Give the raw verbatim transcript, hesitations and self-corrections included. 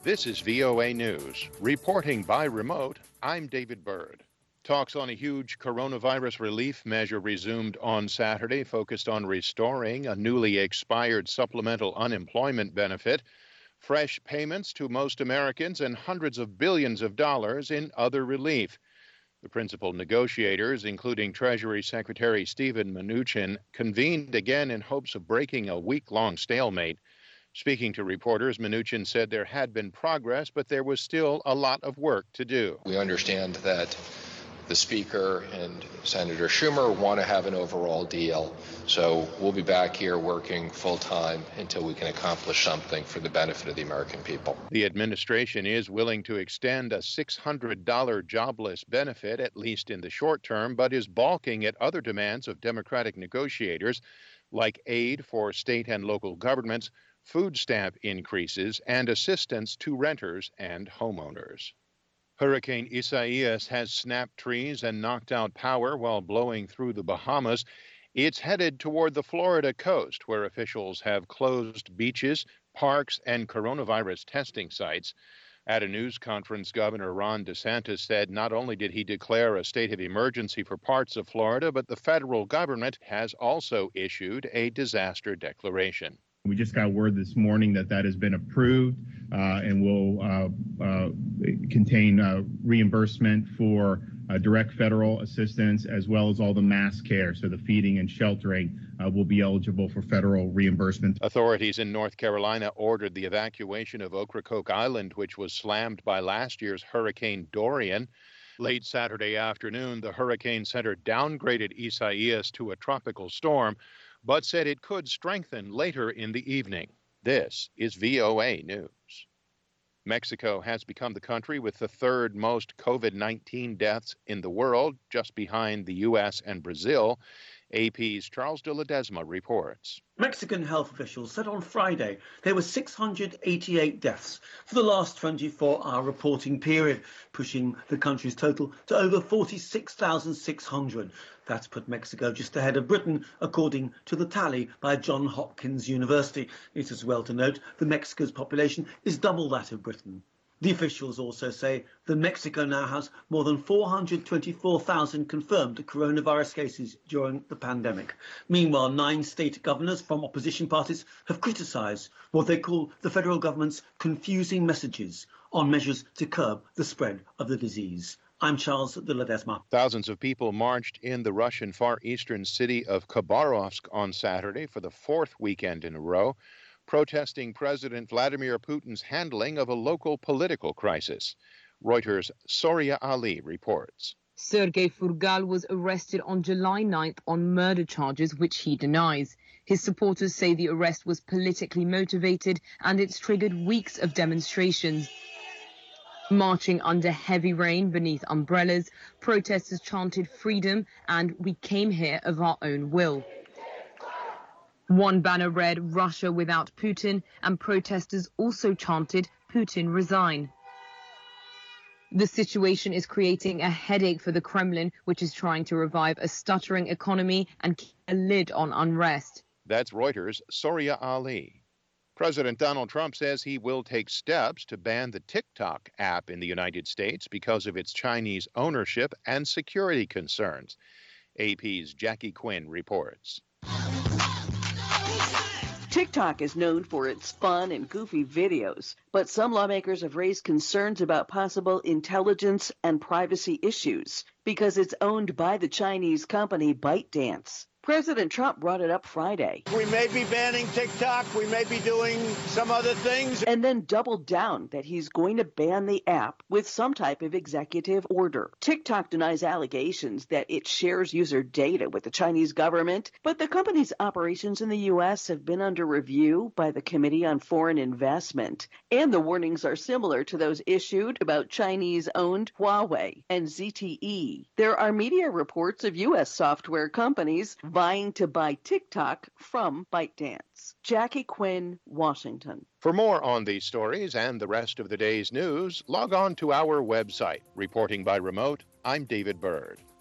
This is V O A News. Reporting by remote, I'm David Byrd. Talks on a huge coronavirus relief measure resumed on Saturday, focused on restoring a newly expired supplemental unemployment benefit, fresh payments to most Americans, and hundreds of billions of dollars in other relief. The principal negotiators, including Treasury Secretary Steven Mnuchin, convened again in hopes of breaking a week-long stalemate. Speaking to reporters, Mnuchin said there had been progress, but there was still a lot of work to do. We understand that the Speaker and Senator Schumer want to have an overall deal, so we'll be back here working full-time until we can accomplish something for the benefit of the American people. The administration is willing to extend a six hundred dollars jobless benefit, at least in the short term, but is balking at other demands of Democratic negotiators, like aid for state and local governments, food stamp increases, and assistance to renters and homeowners. Hurricane Isaias has snapped trees and knocked out power while blowing through the Bahamas. It's headed toward the Florida coast, where officials have closed beaches, parks, and coronavirus testing sites. At a news conference, Governor Ron DeSantis said not only did he declare a state of emergency for parts of Florida, but the federal government has also issued a disaster declaration. We just got word this morning that that has been approved uh, and will uh, uh, contain uh, reimbursement for uh, direct federal assistance, as well as all the mass care. So the feeding and sheltering uh, will be eligible for federal reimbursement. Authorities in North Carolina ordered the evacuation of Ocracoke Island, which was slammed by last year's Hurricane Dorian. Late Saturday afternoon, the Hurricane Center downgraded Isaias to a tropical storm, but said it could strengthen later in the evening. This is V O A News. Mexico has become the country with the third most COVID nineteen deaths in the world, just behind the U S and Brazil. A P's Charles de Ledesma reports. Mexican health officials said on Friday there were six hundred eighty-eight deaths for the last twenty-four hour reporting period, pushing the country's total to over forty-six thousand six hundred. That's put Mexico just ahead of Britain, according to the tally by Johns Hopkins University. It is well to note that Mexico's population is double that of Britain. The officials also say that Mexico now has more than four hundred twenty-four thousand confirmed coronavirus cases during the pandemic. Meanwhile, nine state governors from opposition parties have criticised what they call the federal government's confusing messages on measures to curb the spread of the disease. I'm Charles de Ledesma. Thousands of people marched in the Russian far eastern city of Khabarovsk on Saturday for the fourth weekend in a row, protesting President Vladimir Putin's handling of a local political crisis. Reuters' Soria Ali reports. Sergei Furgal was arrested on July ninth on murder charges, which he denies. His supporters say the arrest was politically motivated and it's triggered weeks of demonstrations. Marching under heavy rain beneath umbrellas, protesters chanted freedom and "We came here of our own will." One banner read "Russia without Putin," and protesters also chanted "Putin resign." The situation is creating a headache for the Kremlin, which is trying to revive a stuttering economy and keep a lid on unrest. That's Reuters' Soria Ali. President Donald Trump says he will take steps to ban the TikTok app in the United States because of its Chinese ownership and security concerns. A P's Jackie Quinn reports. TikTok is known for its fun and goofy videos, but some lawmakers have raised concerns about possible intelligence and privacy issues because it's owned by the Chinese company ByteDance. President Trump brought it up Friday. We may be banning TikTok. We may be doing some other things. And then doubled down that he's going to ban the app with some type of executive order. TikTok denies allegations that it shares user data with the Chinese government, but the company's operations in the U S have been under review by the Committee on Foreign Investment. And the warnings are similar to those issued about Chinese-owned Huawei and Z T E. There are media reports of U S software companies vying to buy TikTok from ByteDance. Jackie Quinn, Washington. For more on these stories and the rest of the day's news, log on to our website. Reporting by remote, I'm David Byrd.